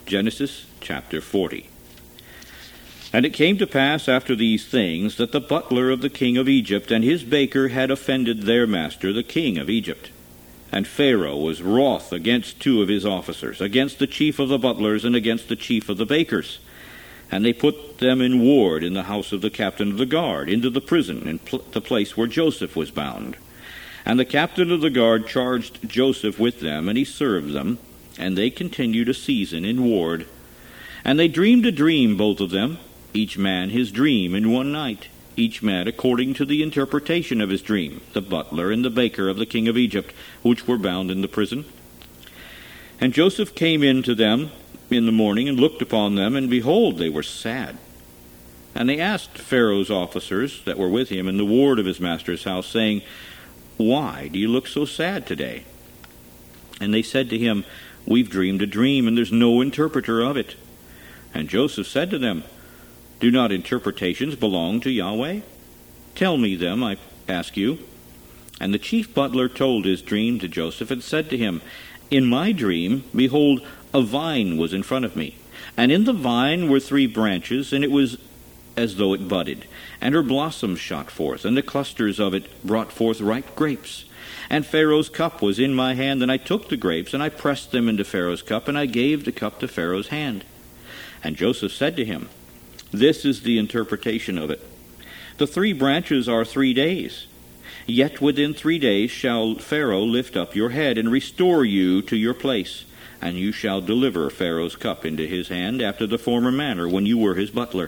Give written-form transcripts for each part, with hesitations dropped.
Genesis chapter 40. And it came to pass after these things that the butler of the king of Egypt and his baker had offended their master, the king of Egypt. And Pharaoh was wroth against two of his officers, against the chief of the butlers and against the chief of the bakers. And they put them in ward in the house of the captain of the guard, into the prison, in the place where Joseph was bound. And the captain of the guard charged Joseph with them, and he served them, and they continued a season in ward. And they dreamed a dream, both of them, each man his dream in one night, each man according to the interpretation of his dream, the butler and the baker of the king of Egypt, which were bound in the prison. And Joseph came in to them in the morning, and looked upon them, and behold, they were sad. And they asked Pharaoh's officers that were with him in the ward of his master's house, saying, Why do you look so sad today? And they said to him, We've dreamed a dream, and there's no interpreter of it. And Joseph said to them, Do not interpretations belong to Yahweh? Tell me them, I ask you. And the chief butler told his dream to Joseph, and said to him, In my dream, behold, a vine was in front of me, and in the vine were 3 branches, and it was as though it budded, and her blossoms shot forth, and the clusters of it brought forth ripe grapes. And Pharaoh's cup was in my hand, and I took the grapes, and I pressed them into Pharaoh's cup, and I gave the cup to Pharaoh's hand. And Joseph said to him, This is the interpretation of it. The 3 branches are 3 days. Yet within 3 days shall Pharaoh lift up your head, and restore you to your place, and you shall deliver Pharaoh's cup into his hand, after the former manner, when you were his butler.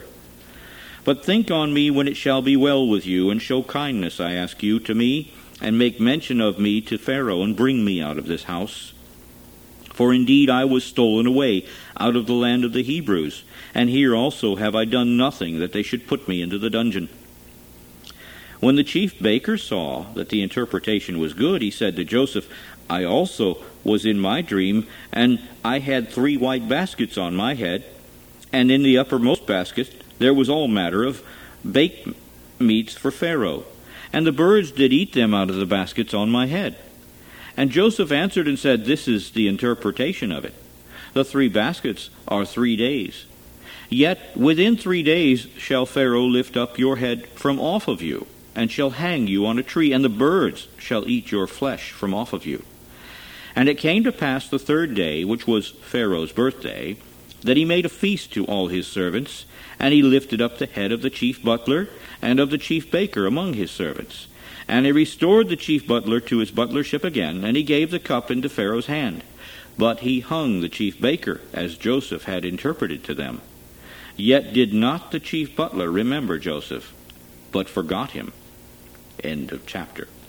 But think on me when it shall be well with you, and show kindness, I ask you, to me, and make mention of me to Pharaoh, and bring me out of this house. For indeed I was stolen away out of the land of the Hebrews, and here also have I done nothing that they should put me into the dungeon. When the chief baker saw that the interpretation was good, he said to Joseph, I also was in my dream, and I had 3 white baskets on my head, and in the uppermost basket there was all manner of baked meats for Pharaoh, and the birds did eat them out of the baskets on my head. And Joseph answered and said, This is the interpretation of it. The 3 baskets are 3 days. Yet within 3 days shall Pharaoh lift up your head from off of you, and shall hang you on a tree, and the birds shall eat your flesh from off of you. And it came to pass the 3rd day, which was Pharaoh's birthday, that he made a feast to all his servants, and he lifted up the head of the chief butler and of the chief baker among his servants. And he restored the chief butler to his butlership again, and he gave the cup into Pharaoh's hand. But he hung the chief baker, as Joseph had interpreted to them. Yet did not the chief butler remember Joseph, but forgot him. End of chapter.